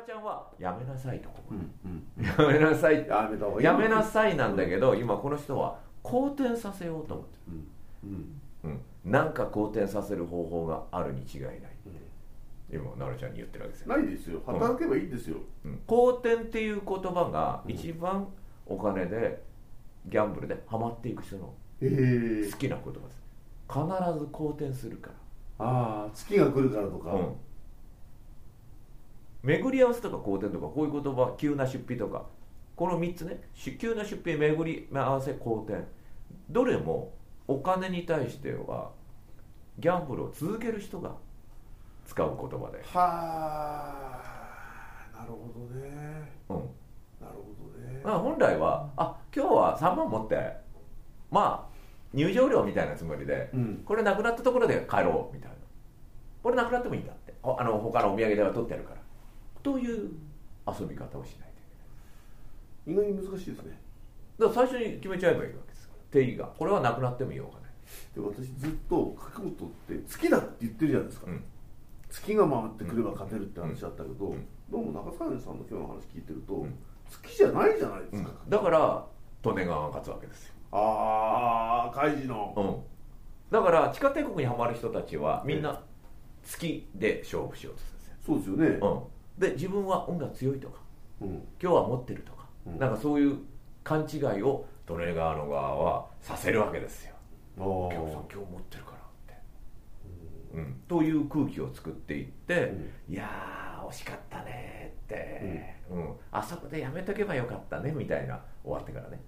ちゃんはやめなさいと、 やめなさい、 やめた方がいい、 やめなさいなんだけど、今この人は好転させようと思ってる、なんか好転させる方法があるに違いない、今奈々ちゃんに言ってるわけですよ。 ないですよ、働けばいいんですよ、 好転っていう言葉が一番お金でギャンブルでハマっていく人の好きな言葉です。必ず好転するから、 ああ月が来るからとか、 巡り合わせとか好転とか、こういう言葉、急な出費とか、この3つね、急な出費、巡り合わせ、好転、どれもお金に対してはギャンブルを続ける人が使う言葉で、 はあ、なるほどね、なるほどね。 本来は今日は3万持ってまあ入場料みたいなつもりで、これなくなったところで帰ろうみたいな、これなくなってもいいんだって、他のお土産では取ってやるからという遊び方をしないといけない。 意外に難しいですね。 だから最初に決めちゃえばいいわけですから、定義がこれはなくなってもいいお金で、私ずっと掛け事って月だって言ってるじゃないですか、月が回ってくれば勝てるって話だったけど、どうも中谷さんの今日の話聞いてると、月じゃないじゃないですか、 だから利根川が勝つわけですよ。 ああ、開示の、 だから地下帝国にはまる人たちはみんな月で勝負しようとするんですよ。 そうですよね、 で自分は運が強いとか、今日は持ってるとか、なんかそういう勘違いを利根川の側はさせるわけですよ。今日持ってるからって、という空気を作っていって、いやー惜しかったねって、あそこでやめとけばよかったねみたいな、終わってからね、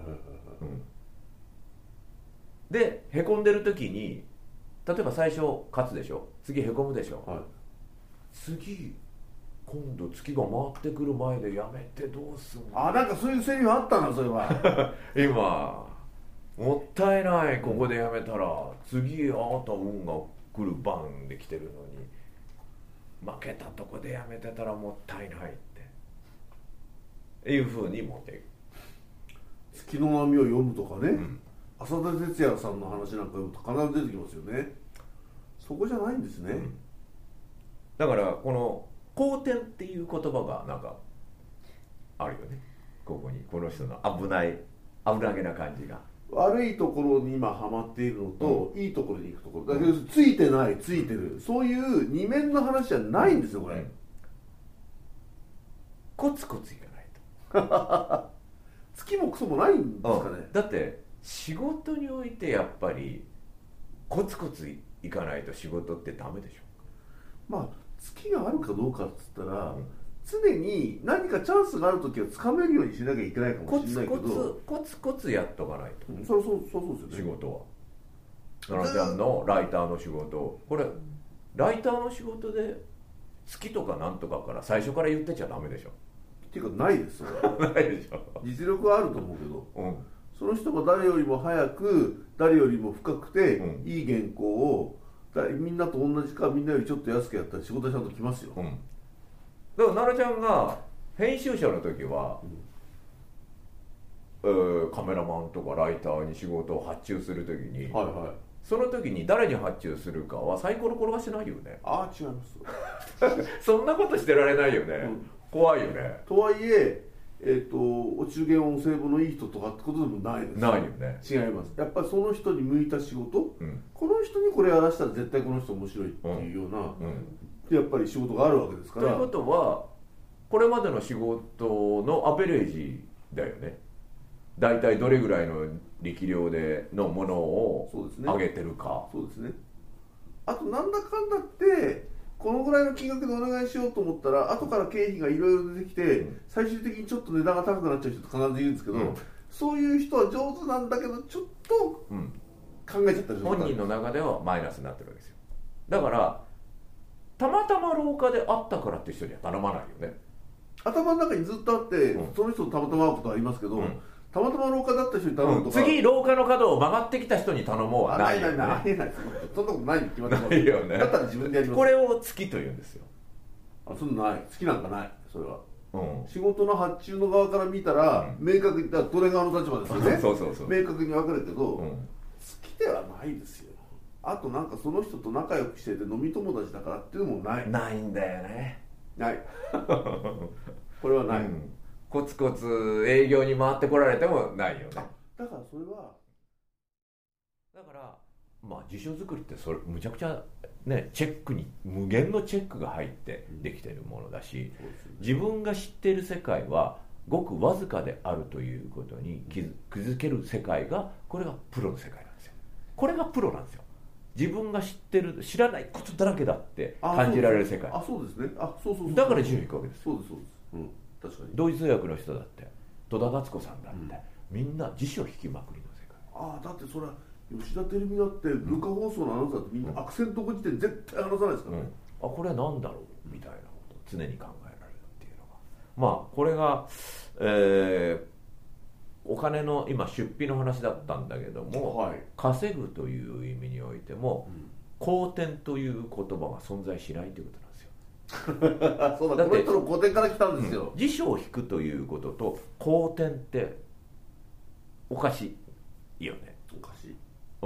でへこんでる時に、例えば最初勝つでしょ、次へこむでしょ、次今度月が回ってくる前でやめてどうすんの。 なんかそういうセリフあったな、それは今もったいない、ここでやめたら次あなた運が来る番で来てるのに、負けたとこでやめてたらもったいないっていうふうに持っていく。 月の波を読むとかね、浅田哲也さんの話なんか読むと必ず出てきますよね。そこじゃないんですね、 だからこの好転っていう言葉がなんかあるよね、ここにこの人の危なげな感じが。 悪いところに今ハマっているのと、いいところに行くところだけど、ついてないついてる、そういう二面の話じゃないんですよこれ、 コツコツいかないと月もクソもないんですかね、 だって仕事においてやっぱりコツコツいかないと仕事ってダメでしょ。 まあ月があるかどうかっつったら、常に何かチャンスがあるときはつかめるようにしなきゃいけないかもしれないけど、 コツコツやっとかないと、 そうですよね、 仕事は。奈々ちゃんのライターの仕事、これライターの仕事で月とかなんとかから最初から言ってちゃダメでしょ。 っていうかないですよないでしょ。 実力はあると思うけど、その人が誰よりも早く誰よりも深くて、いい原稿をみんなと同じかみんなよりちょっと安くやったら仕事はちゃんと来ますよ、 だから奈々ちゃんが編集者の時は、カメラマンとかライターに仕事を発注する時に、その時に誰に発注するかはサイコロ転がしてないよね。 違いますそんなことしてられないよね、怖いよね。 とはいえお中元音声簿のいい人とかってことでもないです。 ないよね。 違います。やっぱりその人に向いた仕事、この人にこれやらしたら絶対この人面白いっていうような、やっぱり仕事があるわけですから。 ということはこれまでの仕事のアベレージだよね。だいたいどれぐらいの力量でのものを上げてるか。 そうですね。あとなんだかんだってこのぐらいの金額でお願いしようと思ったら後から経費がいろいろ出てきて、最終的にちょっと値段が高くなっちゃう人って必ずいるんですけど、そういう人は上手なんだけどちょっと考えちゃったりする。 本人の中ではマイナスになってるわけですよ。だからたまたま廊下で会ったからって人には頼まないよね。 頭の中にずっとあって、その人とたまたま会うことはありますけど、たまたま廊下だった人に頼むとか、 次廊下の角を曲がってきた人に頼もうはないよね。 ないそんなことないに決まってます。 ないよね。 だったら自分でやります。 これを月と言うんですよ。 そんなない、好きなんかない、それは。仕事の発注の側から見たら、明確にどれ側の立場ですよね。 そう明確に分かるけど、好きではないですよ。あとなんかその人と仲良くしてて飲み友達だからっていうのもない。 ないんだよね。 ないこれはない、 コツコツ営業に回ってこられてもないよね。 だからそれはだからまあ辞書作りってそれむちゃくちゃねチェックに無限のチェックが入ってできてるものだし、自分が知っている世界はごくわずかであるということに気づける世界が、これがプロの世界なんですよ。これがプロなんですよ。自分が知らないことだらけだって感じられる世界。 そうですね。そうだから辞書引くわけです。 そうです。確かに。 ドイツ訳の人だって戸田夏子さんだって、みんな辞書引きまくりの世界。 だってそれは吉田照美だって文化放送のアナウンサーってみんなアクセント語辞典絶対話さないですからね、 これは何だろうみたいなことを常に考えられるっていうのが、まあこれが、お金の今出費の話だったんだけども、稼ぐという意味においても、好転という言葉が存在しないということなんですよ。 そうだ、この人の好転から来たんですよ。 辞書を引くということと好転っておかしいよね。 おかしい。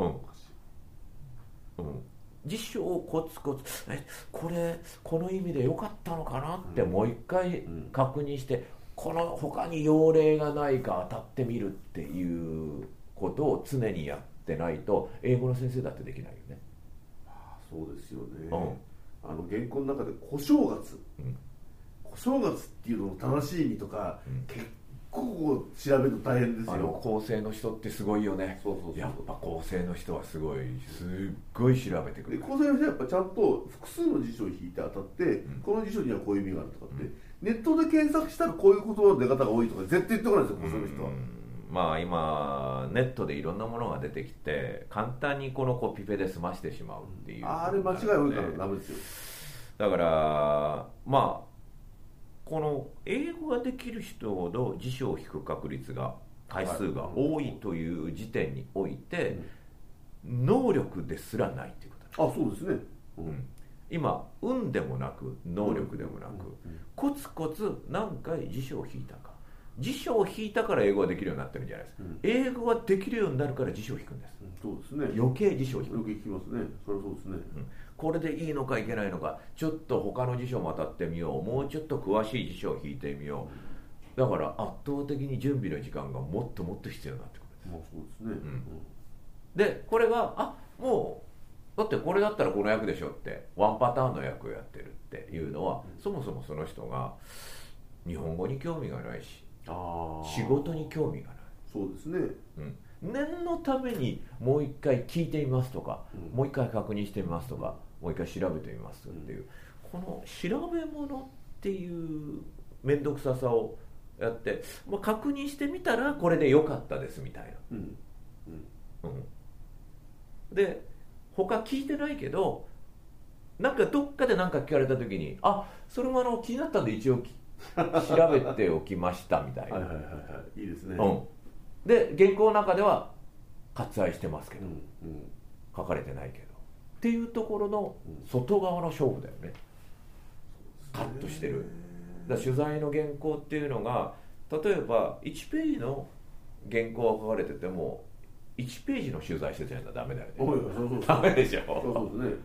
辞書をコツコツこの意味で良かったのかなってもう一回確認して、この他に用例がないか当たってみるっていうことを常にやってないと英語の先生だってできないよね。 そうですよね、原稿の中で小正月、小正月っていうのの正しい意味とか、結構調べると大変ですよ。 構成の人ってすごいよね。やっぱ構成の人はすっごい調べてくる。 構成の人はやっぱちゃんと複数の辞書を引いて当たって、この辞書にはこういう意味があるとかって、ネットで検索したらこういう言葉の出方が多いとか絶対言ってこないですよ、構成の人は。 まあ今ネットでいろんなものが出てきて簡単にこのコピペで済ましてしまうっていう、 あれ間違い多いからダメですよ。 だからまあこの英語ができる人ほど辞書を引く確率が回数が多いという時点において、能力ですらないということそうですね、 今運でもなく能力でもなく、コツコツ何回辞書を引いたか。辞書を引いたから英語ができるようになってるんじゃないですか、英語ができるようになるから辞書を引くんです、 そうですね。 余計辞書を引く。 余計引きますね。それはそうですね、 これでいいのかいけないのか、ちょっと他の辞書も当たってみよう、もうちょっと詳しい辞書を引いてみよう、だから圧倒的に準備の時間がもっともっと必要になってくるんです。 そうですね、 でこれがもうだってこれだったらこの役でしょってワンパターンの役をやってるっていうのは、そもそもその人が日本語に興味がないし仕事に興味がない。 そうですね、 念のためにもう一回聞いてみますとか、もう一回確認してみますとか、もう一回調べてみますっていう、この調べ物っていう面倒くささをやって、確認してみたらこれで良かったですみたいな、で他聞いてないけどなんかどっかで何か聞かれた時にそれも気になったんで一応調べておきましたみたいな。 いいですね、 で原稿の中では割愛してますけど、書かれてないけどっていうところの外側の勝負だよね、カットしてる。だ取材の原稿っていうのが例えば1ページの原稿が書かれてても1ページの取材してたらダメだよね。ダメでしょ。 そうですね、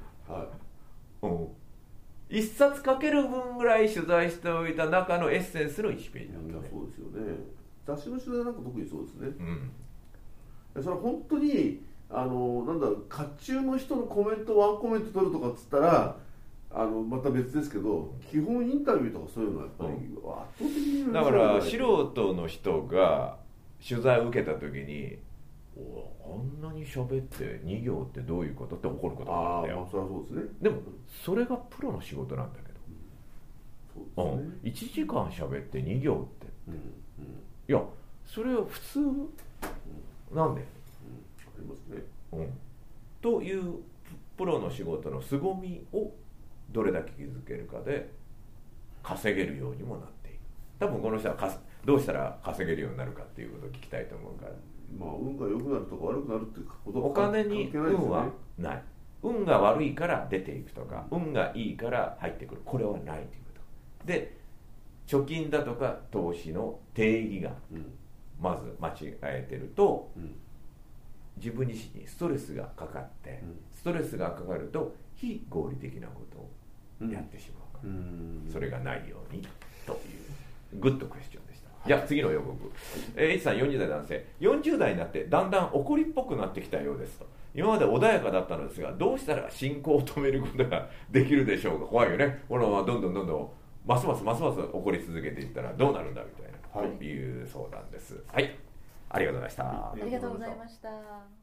一冊書ける分ぐらい取材しておいた中のエッセンスの1ページなんだね。 そうですよね。雑誌の取材なんか特にそうですね、それは本当になんだろう、甲冑の人のコメントワンコメント取るとかっつったらまた別ですけど、基本インタビューとかそういうのはやっぱり圧倒的にだから素人の人が取材を受けた時にこんなに喋って2行ってどういうことって怒ることがあるんだよ。 それはそうですね。 でもそれがプロの仕事なんだけど、 そうですね、 1時間喋って2行って、いやそれは普通なんだよね、 ありますね、 というプロの仕事の凄みをどれだけ気づけるかで稼げるようにもなっている。多分この人はどうしたら稼げるようになるかっていうことを聞きたいと思うから、 運が良くなるとか悪くなるってことはお金に運はない。運が悪いから出ていくとか、運がいいから入ってくる、これはないということで、貯金だとか投資の定義がまず間違えてると、自分自身にストレスがかかって、ストレスがかかると非合理的なことをやってしまうかそれがないようにというグッドクエスチョンでした。じゃあ次の予告。H さん40代男性、40代になってだんだん怒りっぽくなってきたようですと。今まで穏やかだったのですが、どうしたら進行を止めることができるでしょうか。怖いよね。このままどんどんますます怒り続けていったらどうなるんだみたいな、という相談です。はい、ありがとうございました。 ありがとうございました。